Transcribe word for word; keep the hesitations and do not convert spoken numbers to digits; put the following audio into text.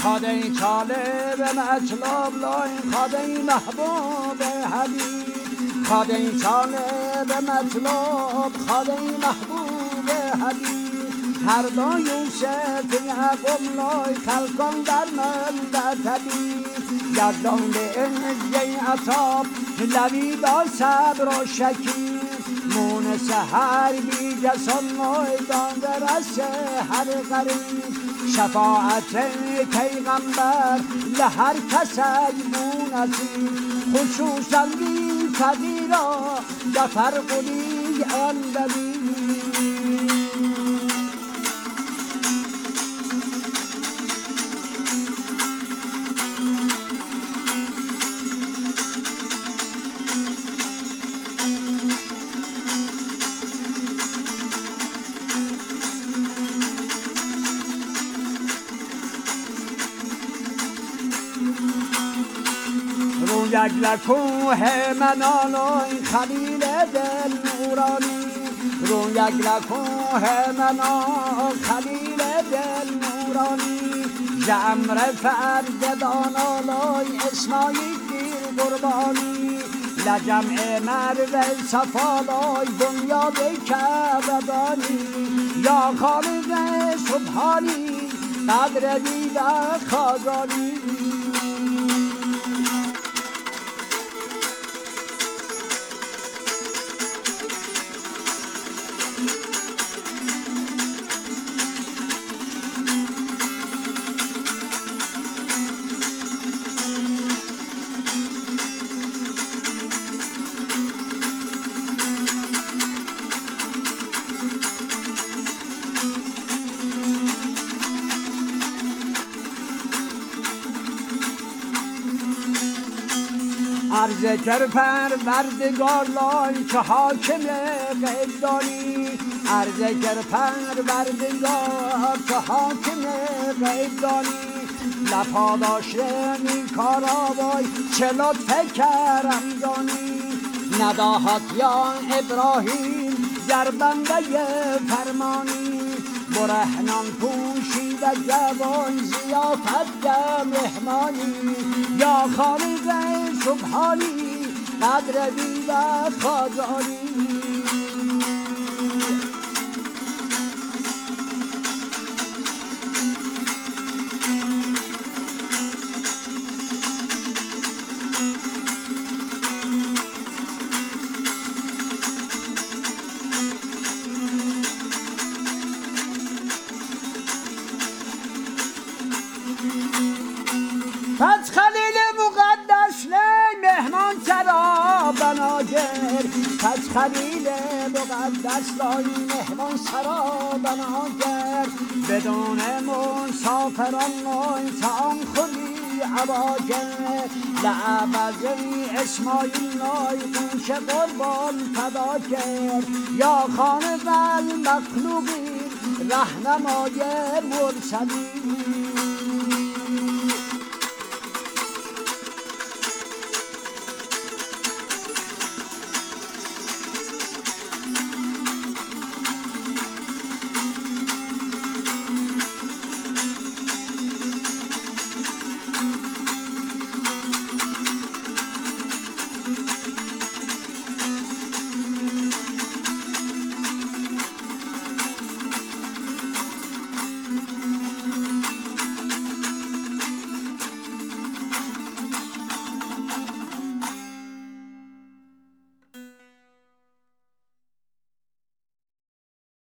خاده چاله به مطلب لای خاده محبوب حبیب خاده چاله به مطلب خاده محبوب حبیب هر دو یوسف یعقوب لای خلقان در من طبیب یزدان به انجی عطاب لبی دا صبر و شکیب مون سهر بی جسان مایدان درست هر قریب شفاعت پیغمبر لهر کس بو نصیب خصوصا بی فقیرا جفر قلی اندبی یک لکوه منالای خلیل دل نورانی رو یک لکوه منال خلیل دل نورانی جمر فرد دانالای اسماعیل دیر قربانی لجمع مرو صفالای بنیاد کعبدانی یا خالق سبحانی قدر دید خازانی عرض کر پروردگار لای که حاکم غیب دانی عرض کر پروردگار که حاکم غیب دانی لپا داشته نیکار آوای چه لطف کرم دانی نداهت یا ابراهیم در بنده فرمانی برهنان پوشیده جوان زیافت در مهمانی یا خالق سبحانی قدر دیده خازانی پس خلیل مقدس لی مهمان سرا بناگر پس خلیل مقدس لی مهمان سرا بناگر بدون مسافران لی تعام خوری عواگر لعبزی اسماعیل لی گوش قربان فدا کرد یا خالق المخلوقی رهنمای مرسلین